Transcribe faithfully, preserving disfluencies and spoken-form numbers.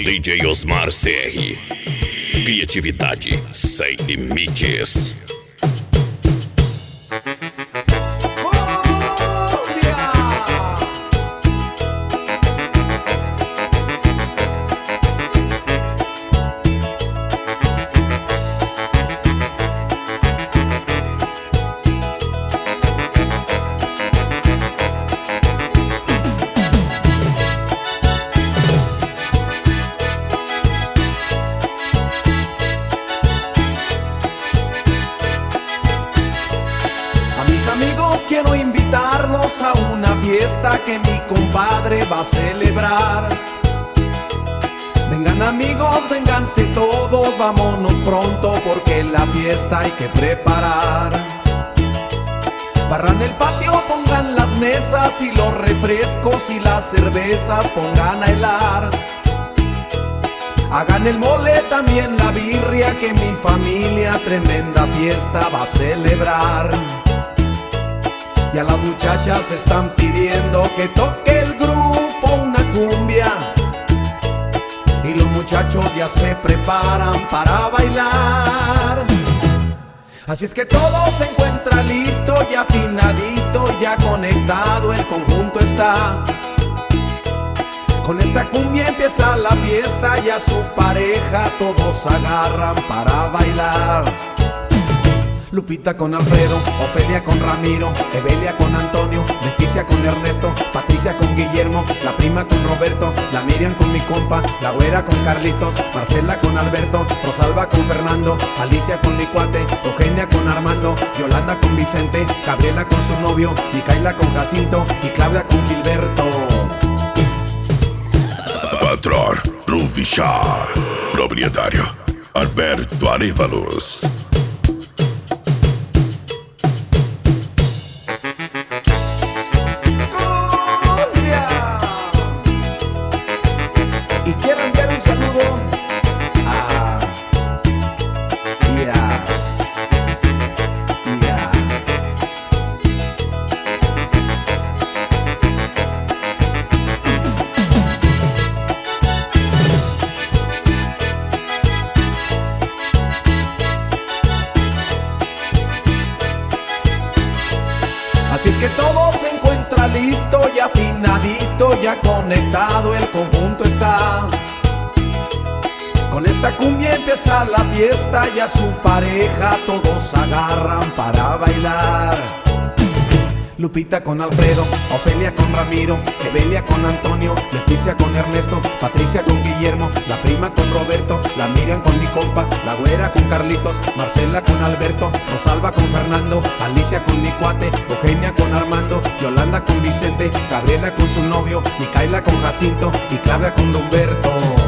D J Osmar C R. Criatividade sem limites. Mis amigos quiero invitarlos a una fiesta que mi compadre va a celebrar. Vengan amigos, vénganse todos, vámonos pronto porque la fiesta hay que preparar. Barran el patio, pongan las mesas y los refrescos y las cervezas pongan a helar. Hagan el mole, también la birria, que mi familia tremenda fiesta va a celebrar. Y a las muchachas están pidiendo que toque el grupo una cumbia. Y los muchachos ya se preparan para bailar. Así es que todo se encuentra listo, ya afinadito, ya conectado, el conjunto está. Con esta cumbia empieza la fiesta y a su pareja todos agarran para bailar. Lupita con Alfredo, Ofelia con Ramiro, Evelia con Antonio, Leticia con Ernesto, Patricia con Guillermo, la prima con Roberto, la Miriam con mi compa, la güera con Carlitos, Marcela con Alberto, Rosalba con Fernando, Alicia con mi cuate, Eugenia con Armando, Yolanda con Vicente, Gabriela con su novio, Micaela con Jacinto y Claudia con Gilberto. Patrón Rufichar, propietario Alberto Arévalos. Y quiero enviar un saludo a yeah, yeah. Así es que todo se encuentra listo, ya afinadito, ya conectado, el conjunto está. Con esta cumbia empieza la fiesta y a su pareja todos agarran para bailar. Lupita con Alfredo, Ofelia con Ramiro, Evelia con Antonio, Leticia con Ernesto, Patricia con Guillermo, la prima con Roberto, la Miriam con mi compa, la güera con Carlitos, Marcela con Alberto, Rosalba con Fernando, Alicia con mi cuate, Eugenia con Armando, Yolanda con Vicente, Gabriela con su novio, Micaela con Jacinto y Claudia con Humberto.